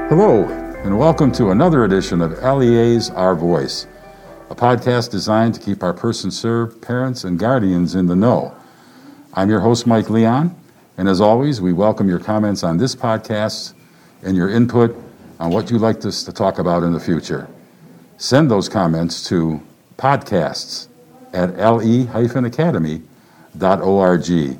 Hello, and welcome to another edition of LEA's Our Voice, a podcast designed to keep our person served parents and guardians in the know. I'm your host, Mike Leon, and as always, we welcome your comments on this podcast and your input on what you'd like us to talk about in the future. Send those comments to podcasts@le-academy.org.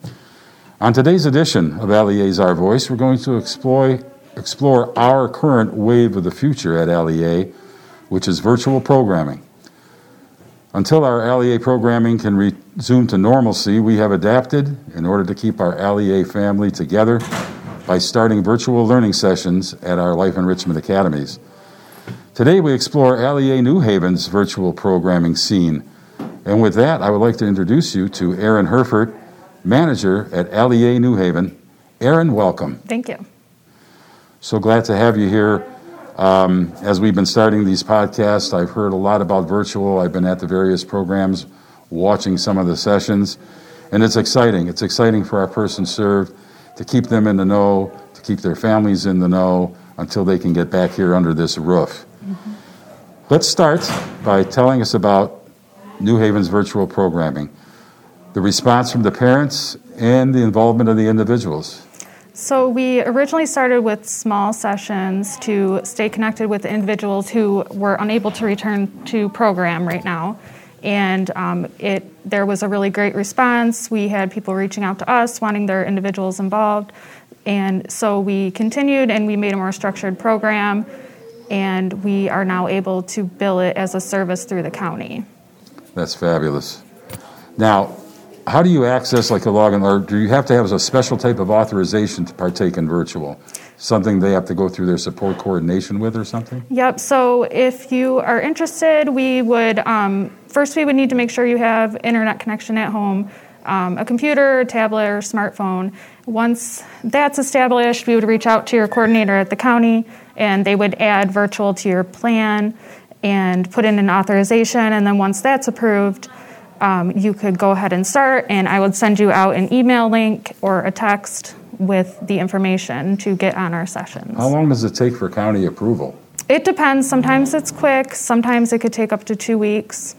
On today's edition of LEA's Our Voice, we're going to explore our current wave of the future at LEA, which is virtual programming. Until our LEA programming can resume to normalcy, we have adapted in order to keep our LEA family together by starting virtual learning sessions at our Life Enrichment Academies. Today we explore LEA New Haven's virtual programming scene. And with that, I would like to introduce you to Erin Herford, manager at LEA New Haven. Erin, welcome. Thank you. So glad to have you here. As we've been starting these podcasts, I've heard a lot about virtual. I've been at the various programs, watching some of the sessions, and it's exciting. It's exciting for our person served to keep them in the know, to keep their families in the know until they can get back here under this roof. Mm-hmm. Let's start by telling us about New Haven's virtual programming, the response from the parents, and the involvement of the individuals. So we originally started with small sessions to stay connected with the individuals who were unable to return to program right now. And there was a really great response. We had people reaching out to us, wanting their individuals involved. And so we continued and we made a more structured program. And we are now able to bill it as a service through the county. That's fabulous. Now, how do you access like a login, or do you have to have a special type of authorization to partake in virtual? Something they have to go through their support coordination with or something? Yep, so if you are interested, we would, first we would need to make sure you have internet connection at home, a computer, a tablet, or smartphone. Once that's established, we would reach out to your coordinator at the county, and they would add virtual to your plan and put in an authorization, and then once that's approved, you could go ahead and start, and I would send you out an email link or a text with the information to get on our sessions. How long does it take for county approval? It depends. Sometimes it's quick. Sometimes it could take up to 2 weeks.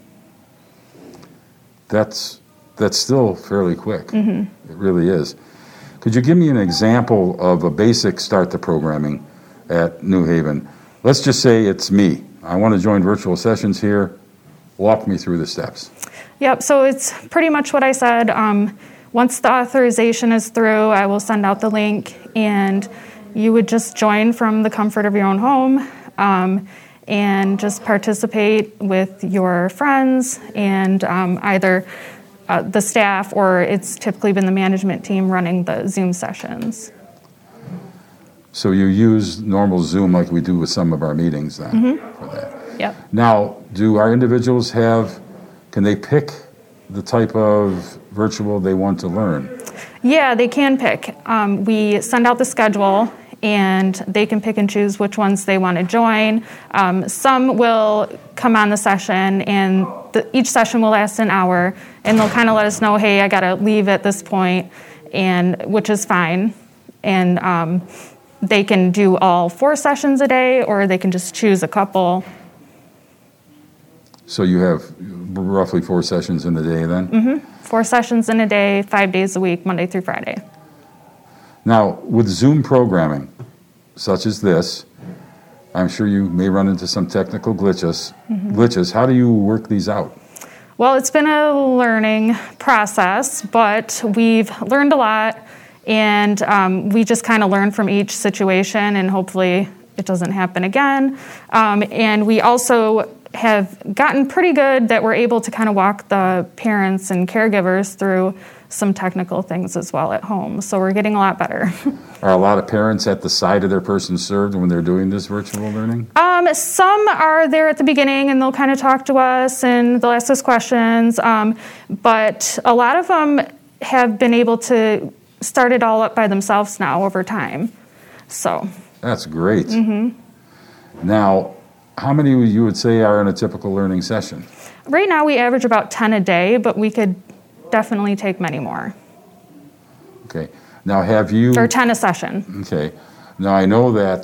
That's still fairly quick. Mm-hmm. It really is. Could you give me an example of a basic start to programming at New Haven? Let's just say it's me. I want to join virtual sessions here. Walk me through the steps. Yep, so it's pretty much what I said. Once the authorization is through, I will send out the link, and you would just join from the comfort of your own home and just participate with your friends and either the staff, or it's typically been the management team running the Zoom sessions. So you use normal Zoom like we do with some of our meetings then for that. Yep. Now, do our individuals can they pick the type of virtual they want to learn? Yeah, they can pick. We send out the schedule, and they can pick and choose which ones they want to join. Some will come on the session, and each session will last an hour, and they'll kind of let us know, hey, I got to leave at this point, which is fine. And they can do all 4 sessions a day, or they can just choose a couple. So you have roughly 4 sessions in a day then? Mm-hmm. 4 sessions in a day, 5 days a week, Monday through Friday. Now, with Zoom programming, such as this, I'm sure you may run into some technical glitches. How do you work these out? Well, it's been a learning process, but we've learned a lot, and we just kind of learn from each situation, and hopefully it doesn't happen again. And we also have gotten pretty good that we're able to kind of walk the parents and caregivers through some technical things as well at home. So we're getting a lot better. Are a lot of parents at the side of their person served when they're doing this virtual learning? Some are there at the beginning, and they'll kind of talk to us, and they'll ask us questions. But a lot of them have been able to start it all up by themselves now over time. So that's great. Mm-hmm. Now, how many you would say are in a typical learning session? Right now we average about 10 a day, but we could definitely take many more. Okay. Now have you... Or 10 a session. Okay. Now I know that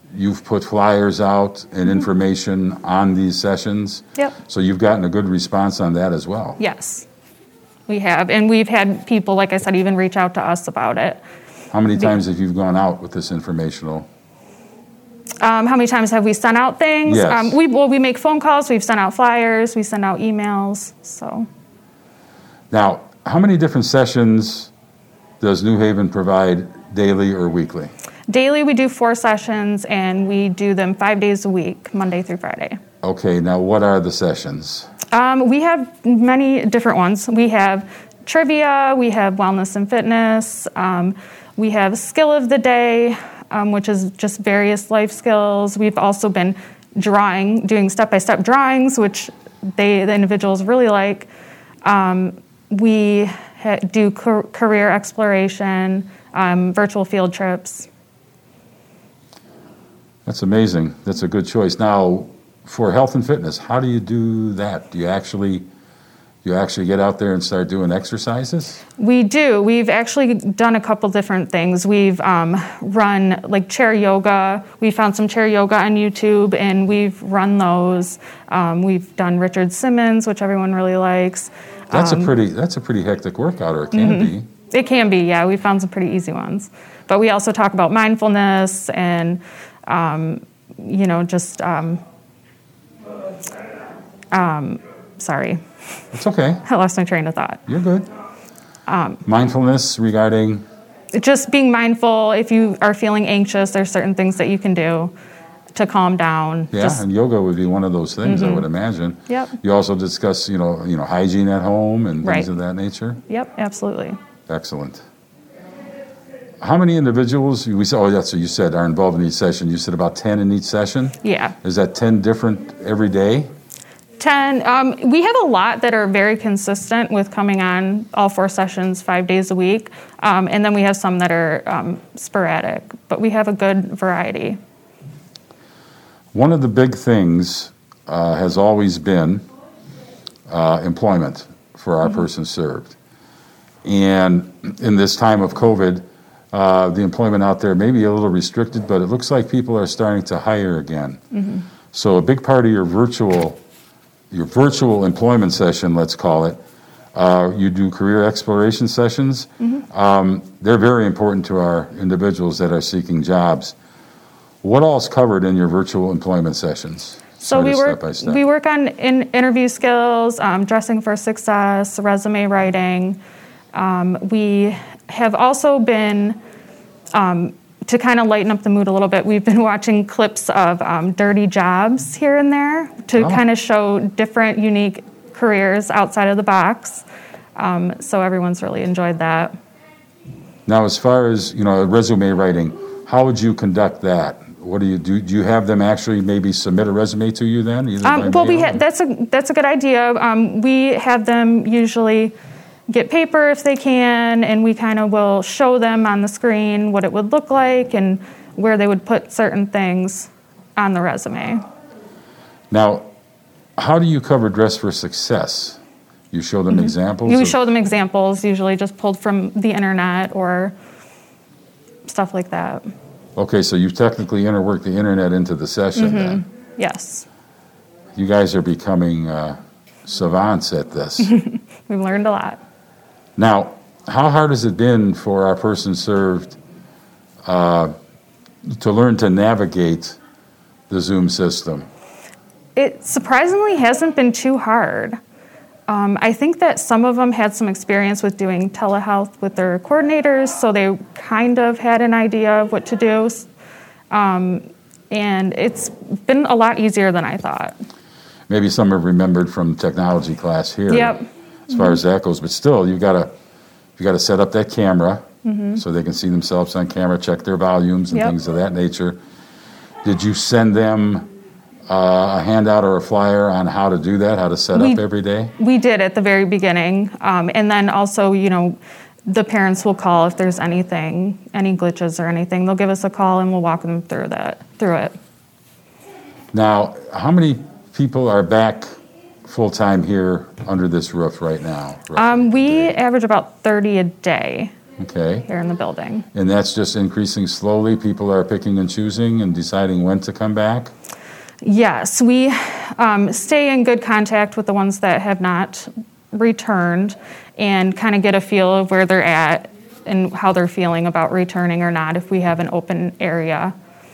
you've put flyers out and information on these sessions. Yep. So you've gotten a good response on that as well. Yes, we have. And we've had people, like I said, even reach out to us about it. How many times have you gone out with this informational? How many times have we sent out things? Yes. We make phone calls. We've sent out flyers. We send out emails. So. Now, how many different sessions does New Haven provide daily or weekly? Daily, we do 4 sessions, and we do them 5 days a week, Monday through Friday. Okay, now what are the sessions? We have many different ones. We have trivia, we have wellness and fitness, we have skill of the day, which is just various life skills. We've also been doing step-by-step drawings, which the individuals really like. We do career exploration, virtual field trips. That's amazing. That's a good choice. Now, for health and fitness, how do you do that? Do you actually get out there and start doing exercises? We do. We've actually done a couple different things. We've run like chair yoga. We found some chair yoga on YouTube, and we've run those. We've done Richard Simmons, which everyone really likes. That's a pretty hectic workout, or it can be. It can be, yeah. We found some pretty easy ones. But we also talk about mindfulness and, sorry. It's okay. I lost my train of thought. You're good. Mindfulness regarding? Just being mindful. If you are feeling anxious, there's certain things that you can do to calm down. Yeah, and yoga would be one of those things, I would imagine. Yep. You also discuss, hygiene at home and things Right. of that nature? Yep, absolutely. Excellent. How many individuals, so you said, are involved in each session? You said about 10 in each session? Yeah. Is that 10 different every day? 10. We have a lot that are very consistent with coming on all 4 sessions 5 days a week. And then we have some that are sporadic, but we have a good variety. One of the big things has always been employment for our person served. And in this time of COVID, the employment out there may be a little restricted, but it looks like people are starting to hire again. So a big part of your virtual employment session, let's call it, you do career exploration sessions. They're very important to our individuals that are seeking jobs. What all is covered in your virtual employment sessions? So we step by step. work on interview skills, dressing for success, resume writing. We have also been, to kind of lighten up the mood a little bit, we've been watching clips of dirty jobs here and there to kind of show different, unique careers outside of the box. So everyone's really enjoyed that. Now, as far as resume writing, how would you conduct that? What do you do? Do you have them actually maybe submit a resume to you then? That's a good idea. We have them usually get paper if they can, and we kind of will show them on the screen what it would look like and where they would put certain things on the resume. Now, how do you cover Dress for Success? You show them examples? We show them examples, usually just pulled from the internet or stuff like that. Okay, so you've technically interworked the internet into the session then. Yes. You guys are becoming savants at this. We've learned a lot. Now, how hard has it been for our person served to learn to navigate the Zoom system? It surprisingly hasn't been too hard. I think that some of them had some experience with doing telehealth with their coordinators, so they kind of had an idea of what to do. And it's been a lot easier than I thought. Maybe some have remembered from technology class here. Yep. As far as that goes, but still, you got to set up that camera so they can see themselves on camera, check their volumes and things of that nature. Did you send them a handout or a flyer on how to do that, how to set up every day? We did at the very beginning, and then also, the parents will call if there's any glitches or anything. They'll give us a call and we'll walk them through it. Now, how many people are back full-time here under this roof right now? We average about 30 a day. Okay. here in the building. And that's just increasing slowly? People are picking and choosing and deciding when to come back? Yes, we stay in good contact with the ones that have not returned and kind of get a feel of where they're at and how they're feeling about returning or not if we have an open area.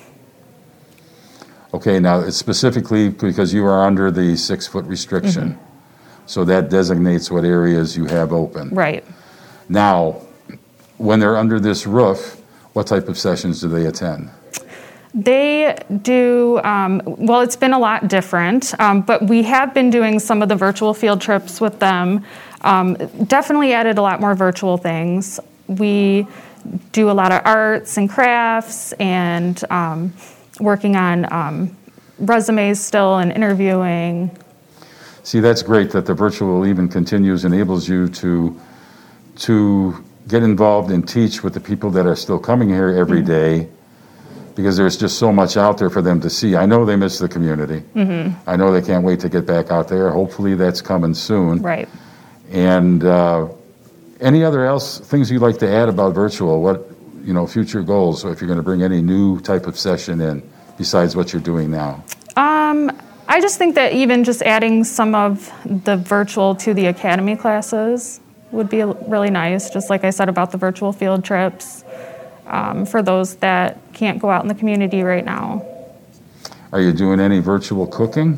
Okay, now it's specifically because you are under the 6-foot restriction. Mm-hmm. So that designates what areas you have open. Right. Now, when they're under this roof, what type of sessions do they attend? They do, well, it's been a lot different, but we have been doing some of the virtual field trips with them. Definitely added a lot more virtual things. We do a lot of arts and crafts and working on resumes still and interviewing. See, that's great that the virtual even continues, enables you to get involved and teach with the people that are still coming here every day, because there's just so much out there for them to see. I know they miss the community. Mm-hmm. I know they can't wait to get back out there. Hopefully that's coming soon. Right. And any other things you'd like to add about virtual? What, future goals, so if you're going to bring any new type of session in besides what you're doing now? I just think that even just adding some of the virtual to the academy classes would be really nice, just like I said about the virtual field trips, for those that can't go out in the community right now. Are you doing any virtual cooking?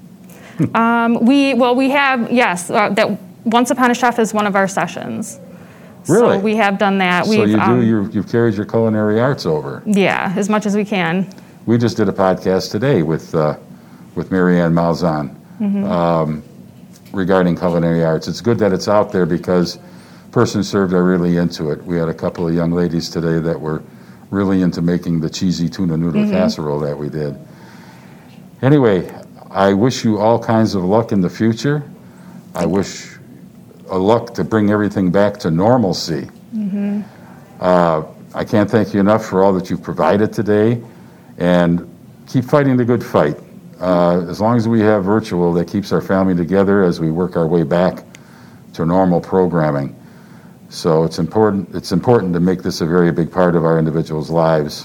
We have, yes, that Once Upon a Chef is one of our sessions. Really? So we have done that. So you've carried your culinary arts over? Yeah, as much as we can. We just did a podcast today with Marianne Malzahn regarding culinary arts. It's good that it's out there because Person Served are really into it. We had a couple of young ladies today that were really into making the cheesy tuna noodle casserole that we did. Anyway, I wish you all kinds of luck in the future. I wish luck to bring everything back to normalcy. Mm-hmm. I can't thank you enough for all that you've provided today, and keep fighting the good fight. As long as we have virtual, that keeps our family together as we work our way back to normal programming. So it's important to make this a very big part of our individuals' lives.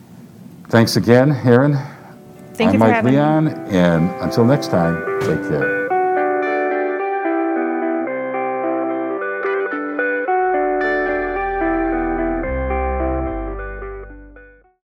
Thanks again, Erin. Thank you for having me. I'm Mike Leon, and until next time, take care.